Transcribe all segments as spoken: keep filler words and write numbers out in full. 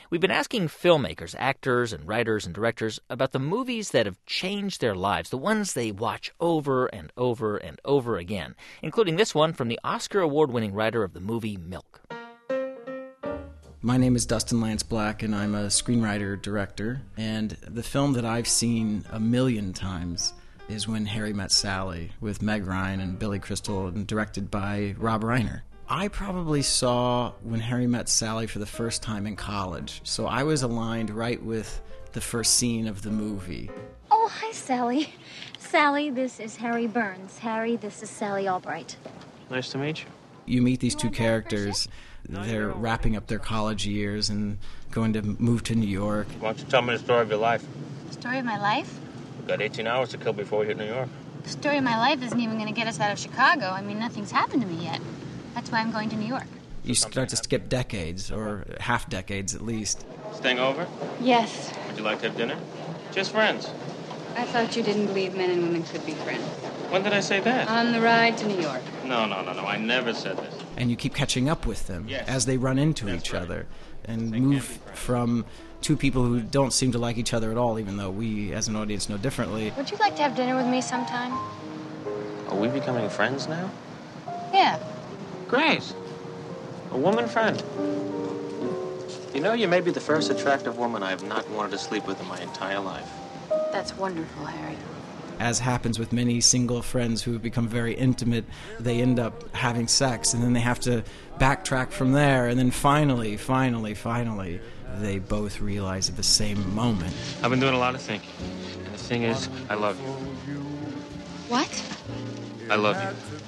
We've been asking filmmakers, actors, and writers and directors about the movies that have changed their lives, the ones they watch over and over and over again, including this one from the Oscar award-winning writer of the movie Milk. My name is Dustin Lance Black, and I'm a screenwriter-director. And the film that I've seen a million times is When Harry Met Sally, with Meg Ryan and Billy Crystal, and directed by Rob Reiner. I probably saw When Harry Met Sally for the first time in college, so I was aligned right with the first scene of the movie. Oh, hi, Sally. Sally, this is Harry Burns. Harry, this is Sally Albright. Nice to meet you. You meet these two characters. They're wrapping up their college years and going to move to New York. Why don't you tell me the story of your life? The story of my life? We've got eighteen hours to kill before we hit New York. The story of my life isn't even going to get us out of Chicago. I mean, nothing's happened to me yet. That's why I'm going to New York. You start to skip decades, or half decades at least. Staying over? Yes. Would you like to have dinner? Just friends. I thought you didn't believe men and women could be friends. When did I say that? On the ride to New York. No, no, no, no. I never said this. And you keep catching up with them Yes. as they run into That's each right. other and They move can't be friends. from two people who don't seem to like each other at all, even though we, as an audience, know differently. Would you like to have dinner with me sometime? Are we becoming friends now? Yeah. Great. A woman friend. You know, you may be the first attractive woman I have not wanted to sleep with in my entire life. That's wonderful, Harry. As happens with many single friends who have become very intimate, they end up having sex, and then they have to backtrack from there, and then finally, finally, finally, they both realize at the same moment. I've been doing a lot of thinking. And the thing is, I love you. What? I love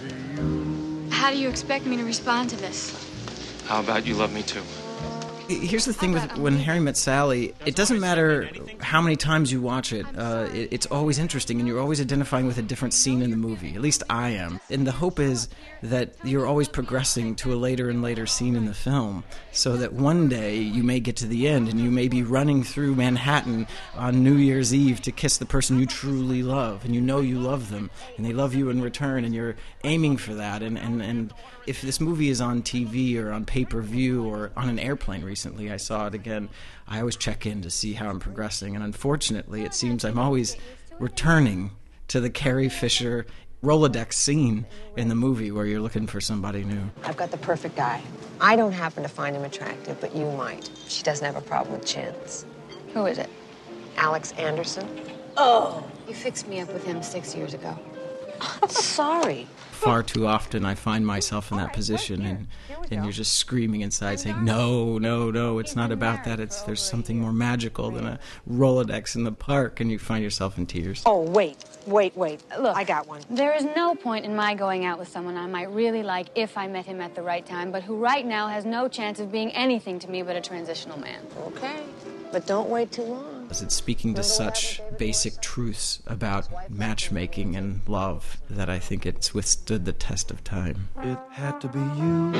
you. How do you expect me to respond to this? How about you love me too? Here's the thing with When Harry Met Sally, it doesn't matter how many times you watch it, uh, it, it's always interesting, and you're always identifying with a different scene in the movie. At least I am. And the hope is that you're always progressing to a later and later scene in the film, so that one day you may get to the end, and you may be running through Manhattan on New Year's Eve to kiss the person you truly love, and you know you love them, and they love you in return, and you're aiming for that. And, and, and if this movie is on T V or on pay-per-view or on an airplane recently, I saw it again, I always check in to see how I'm progressing. And unfortunately, it seems I'm always returning to the Carrie Fisher Rolodex scene in the movie where you're looking for somebody new. I've got the perfect guy. I don't happen to find him attractive, but you might. She doesn't have a problem with chins. Who is it? Alex Anderson? Oh, you fixed me up with him six years ago. I'm sorry. Far too often I find myself in that position, and, and you're just screaming inside saying, no, no, no, it's not about that. It's There's something more magical than a Rolodex in the park, and you find yourself in tears. Oh, wait, wait, wait. Look, I got one. There is no point in my going out with someone I might really like if I met him at the right time, but who right now has no chance of being anything to me but a transitional man. Okay, but don't wait too long. It's speaking to such basic truths about matchmaking and love that I think it's withstood the test of time. It had to be you.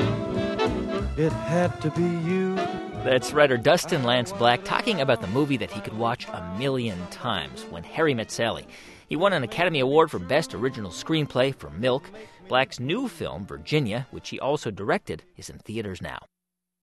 It had to be you. That's writer Dustin Lance Black talking about the movie that he could watch a million times, When Harry Met Sally. He won an Academy Award for Best Original Screenplay for Milk. Black's new film, Virginia, which he also directed, is in theaters now.